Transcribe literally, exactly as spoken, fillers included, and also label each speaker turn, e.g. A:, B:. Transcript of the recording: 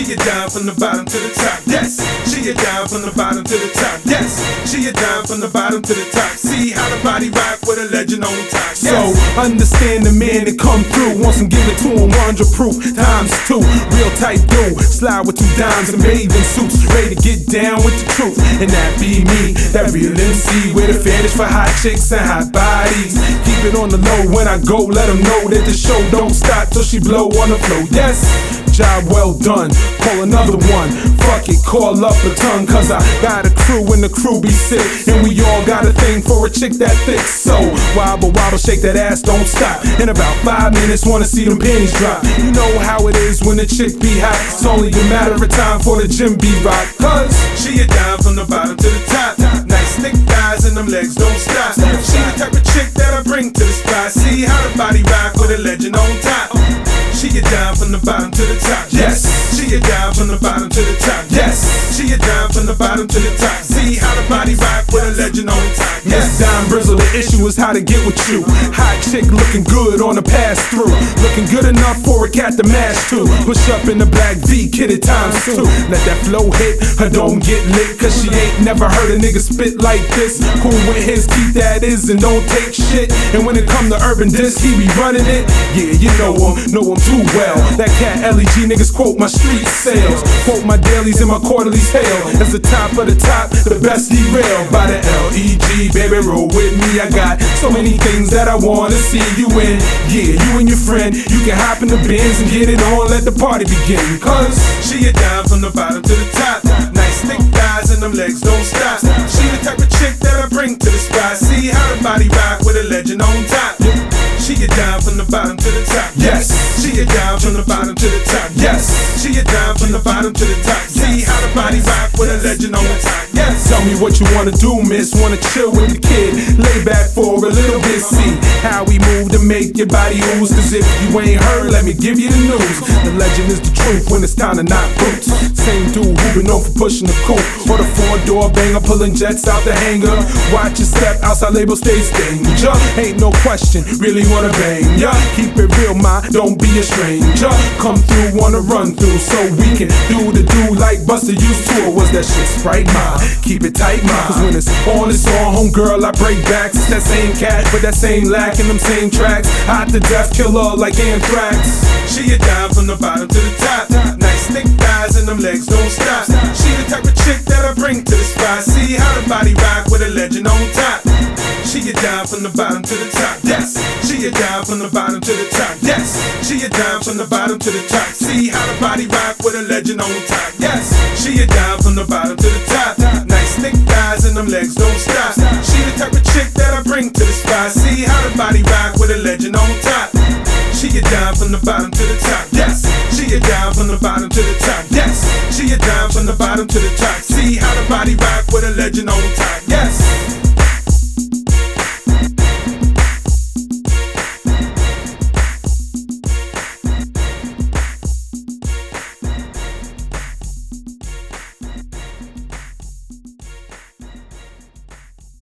A: She get down from the bottom to the top. Yes, she get down from the bottom to the top. Yes, she get down from the bottom to the top. See how the body rock with a legend on top. Yes.
B: So understand the man that come through. Want some, give it to him, one hundred proof times two. Real tight dude, slide with two dimes and bathing suits, ready to get down with the truth. And that be me, that real M C with a fetish for hot chicks and hot bodies. Keep it on the low when I go, let them know that the show don't stop till she blow on the floor. Yes, job well done, call another one. Fuck it, call up a ton, cause I got a crew and the crew be sick. And we all got a thing for a chick that thick. So wobble, wobble, shake that ass, don't stop. In about five minutes, wanna see them panties drop. You know how it is when the chick be hot. It's only a matter of time for the gym be rock. Cause
A: she get down from the bottom to the top. Nice thick thighs and them legs don't stop. She the type of chick that I bring to the spot. See how the body rock with a legend on top. She get down from the bottom to the top.
B: Yes,
A: she get down from the bottom to the top.
B: Yes,
A: she get down from the bottom to the top. See how the body rock with a legend on top.
B: Yes, Don Brizzle, the issue is how to get with you. Hot chick looking good on the pass through, looking good enough for a cat to mash to. Push up in the black V, kitted times two. Let that flow hit, her don't get lit, cause she ain't never heard a nigga spit like this. Cool with his teeth, that is, and don't take shit. And when it come to urban disc, he be running it. Yeah, you know him, know him too well. That cat L E G niggas quote my street sales, quote my dailies and my quarterlies hail as the top of the top, the best derailed by the L E G. Baby, roll with me, I got so many things that I wanna see you in. Yeah, you and your friend, you can hop in the Benz and get it on, let the party begin. Cause
A: she get down from the bottom to the top. Nice thick thighs and them legs don't stop. She the type of chick that I bring to the spot. See how the body rock with a legend on top. She get down from the bottom to the top.
B: Yes,
A: she get down from the bottom to the top.
B: Yes,
A: she get down from the bottom to the top. See how the body rock with a legend on the top. Yes.
B: Tell me what you wanna do, miss. Wanna chill with the kid, lay back for a little bit. See how we move to make your body ooze. Cause if you ain't heard, let me give you the news. The legend is the truth when it's time to knock boots. Same dude who been known for pushing the coupe, or the four-door banger, pulling jets out the hangar. Watch your step, outside label stays danger. Ain't no question, really wanna bang ya. Keep it real, ma, don't be a stranger. Come through, wanna run through, so we can do the do like Busta used to. Or was that shit Sprite, ma? Keep it tight, ma. Cause when it's on, it's on, homegirl, I break backs. It's that same cat, but that same lack in them same tracks. Hot to death, killer like anthrax.
A: She get down from the bottom to the top. Nice thick thighs and them legs don't stop. She the type of chick that I bring to the spot. See how the body rock with a legend on top. She get down from the bottom to the top. Yes, she get down from the bottom to the top. Yes, she get down from the bottom to the top. See how the body rock with a legend on top. Yes, she get down from the bottom to the top. Nice thick thighs and them legs don't stop. She the type of chick that I bring to the spot. See how the body rock with a legend on top. She get down from the bottom to the top. Yes, she get down from the bottom to the top. Yes, she get down from the bottom to the top. See how the body rock with a legend on top.